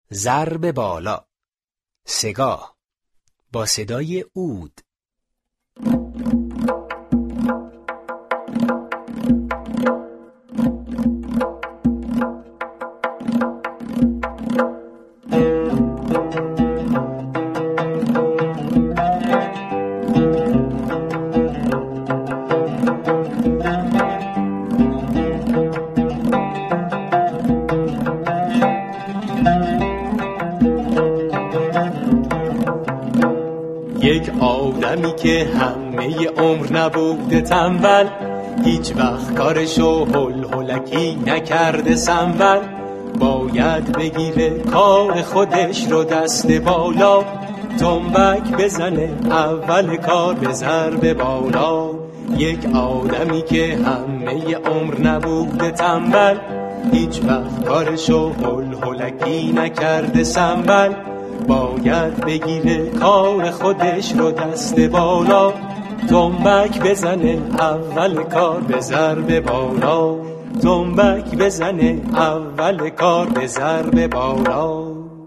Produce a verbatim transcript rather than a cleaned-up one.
ضرب بالا، سگاه، با صدای عود. یک آدمی که همه عمر نبوده تنبل، هیچ وقت کارشو هل هلکی نکرده سنبل، باید بگیره کار خودش رو دست بالا، تنبک بزنه اول کار به ضرب بالا. یک آدمی که همه عمر نبوده تنبل، هیچ وقت کارشو هل هلکی نکرده سنبل، باید بگیره کار خودش رو دست بالا، تنبک بزنه اول کار به ضرب بالا، تنبک بزنه اول کار به ضرب بالا.